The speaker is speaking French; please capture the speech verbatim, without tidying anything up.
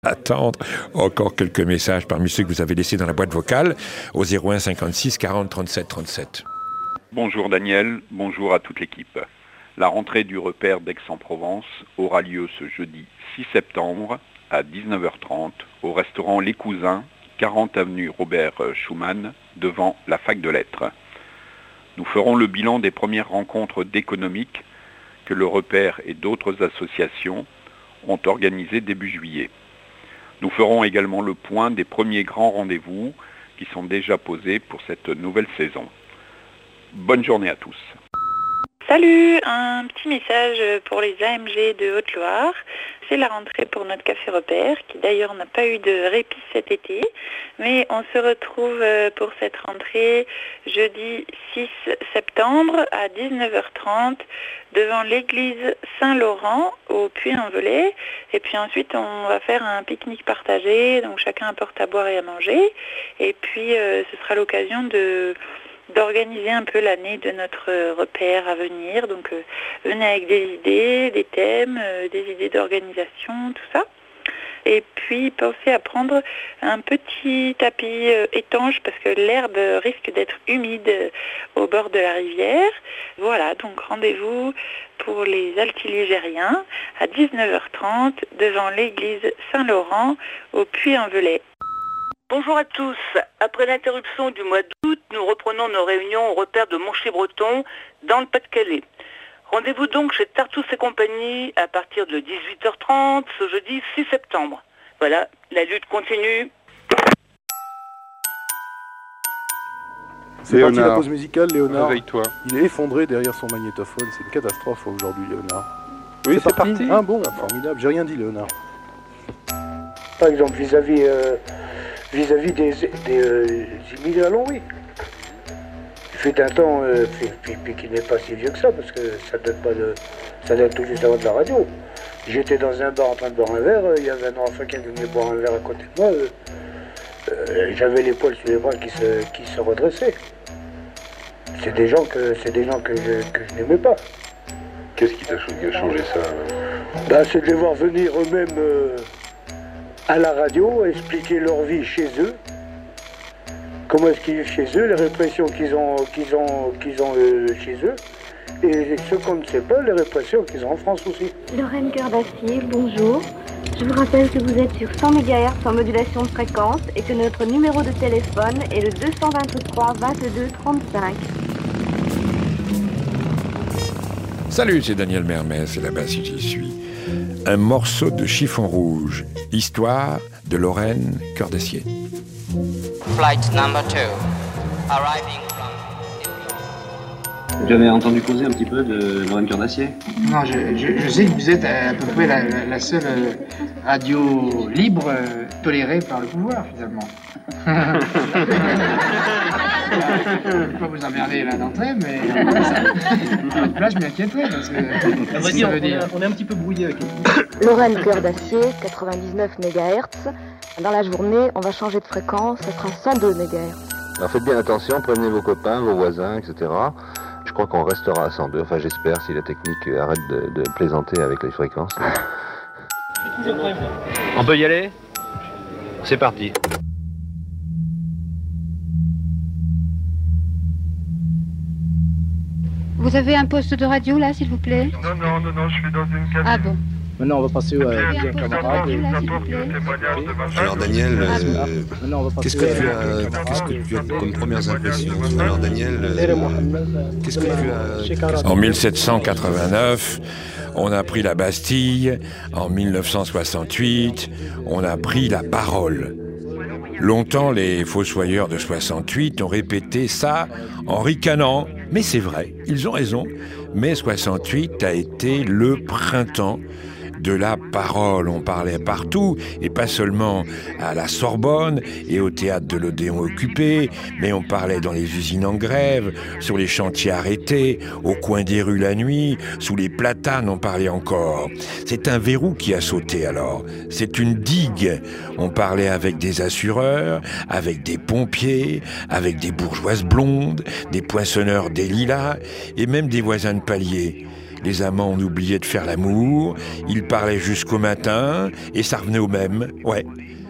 Attendre encore quelques messages parmi ceux que vous avez laissés dans la boîte vocale au zéro un cinquante-six quarante trente-sept trente-sept. Bonjour Daniel, bonjour à toute l'équipe. La rentrée du repère d'Aix-en-Provence aura lieu ce jeudi six septembre à dix-neuf heures trente au restaurant Les Cousins, quarante avenue Robert Schumann, devant la fac de lettres. Nous ferons le bilan des premières rencontres d'économiques que le repère et d'autres associations ont organisées début juillet. Nous ferons également le point des premiers grands rendez-vous qui sont déjà posés pour cette nouvelle saison. Bonne journée à tous. Salut, un petit message pour les A M G de Haute-Loire. C'est la rentrée pour notre café repère, qui d'ailleurs n'a pas eu de répit cet été. Mais on se retrouve pour cette rentrée jeudi six septembre à dix-neuf heures trente devant l'église Saint-Laurent au Puy-en-Velay. Et puis ensuite, on va faire un pique-nique partagé, donc chacun apporte à boire et à manger. Et puis, euh, ce sera l'occasion de... d'organiser un peu l'année de notre repère à venir. Donc euh, venez avec des idées, des thèmes, euh, des idées d'organisation, tout ça. Et puis pensez à prendre un petit tapis euh, étanche parce que l'herbe risque d'être humide euh, au bord de la rivière. Voilà, donc rendez-vous pour les altiligériens à dix-neuf heures trente devant l'église Saint-Laurent au Puy-en-Velay. Bonjour à tous. Après l'interruption du mois d'août, nous reprenons nos réunions au repère de Monchy-Breton dans le Pas-de-Calais. Rendez-vous donc chez Tartous et compagnie à partir de dix-huit heures trente ce jeudi six septembre. Voilà, la lutte continue. C'est parti la pause musicale, Léonard. Réveille-toi. Il est effondré derrière son magnétophone. C'est une catastrophe aujourd'hui, Léonard. Oui, c'est, c'est parti. parti. Ah bon, formidable. J'ai rien dit, Léonard. Par exemple, vis-à-vis... Euh... vis-à-vis des, des euh, immigrants, oui. Il fait un temps, euh, puis, puis, puis qui n'est pas si vieux que ça, parce que ça date pas de, ça date tout juste avant de la radio. J'étais dans un bar en train de boire un verre, il y avait un enfant qui venait boire un verre à côté de moi, euh, euh, j'avais les poils sur les bras qui se, qui se redressaient. C'est des gens que, c'est des gens que je, que je n'aimais pas. Qu'est-ce qui t'a changé ça? Bah, c'est de les voir venir eux-mêmes euh, à la radio, expliquer leur vie chez eux, comment est-ce qu'ils vivent chez eux, les répressions qu'ils ont, qu'ils ont, qu'ils ont euh, chez eux, et ce qu'on ne sait pas, les répressions qu'ils ont en France aussi. Lorraine Cœur d'Acier, bonjour. Je vous rappelle que vous êtes sur cent mégahertz en modulation de fréquence et que notre numéro de téléphone est le deux cent vingt-trois vingt-deux trente-cinq. Salut, c'est Daniel Mermès, et là-bas si j'y suis. Un morceau de chiffon rouge, histoire de Lorraine Cœur d'Acier. Flight number two, arriving from... Vous avez entendu causer un petit peu de Lorraine Cœur d'Acier? Non, je, je, je sais que vous êtes à peu près la, la, la seule radio libre euh, tolérée par le pouvoir, finalement. Je ne vais pas vous emmerder là d'entrée, mais à votre place, je m'inquiéterais, parce que... À vrai dire, on, est, on est un petit peu brouillé avec les... Lorraine Cœur d'Acier, quatre-vingt-dix-neuf mégahertz. Dans la journée, on va changer de fréquence, ça sera cent deux mégahertz. Alors faites bien attention, prévenez vos copains, vos voisins, et cetera. Je crois qu'on restera à cent deux, enfin j'espère, si la technique arrête de, de plaisanter avec les fréquences. On peut y aller? C'est parti. Vous avez un poste de radio là, s'il vous plaît? Non, non, non, non, je suis dans une cabine. Ah bon. Maintenant, on va passer au euh, bien camarade. Alors Daniel, euh, qu'est-ce que tu as, qu'est-ce que tu as comme premières impressions? Alors Daniel, euh, qu'est-ce que tu as... En mille sept cent quatre-vingt-neuf, on a pris la Bastille. En mille neuf cent soixante-huit, on a pris la parole. Longtemps, les fossoyeurs de soixante-huit ont répété ça en ricanant. Mais c'est vrai, ils ont raison. Mai soixante-huit a été le printemps de la parole. On parlait partout, et pas seulement à la Sorbonne et au théâtre de l'Odéon occupé, mais on parlait dans les usines en grève, sur les chantiers arrêtés, au coin des rues la nuit, sous les platanes on parlait encore. C'est un verrou qui a sauté alors. C'est une digue. On parlait avec des assureurs, avec des pompiers, avec des bourgeoises blondes, des poinçonneurs des lilas, et même des voisins de palier. Les amants on oubliait de faire l'amour, ils parlaient jusqu'au matin, et ça revenait au même. Ouais,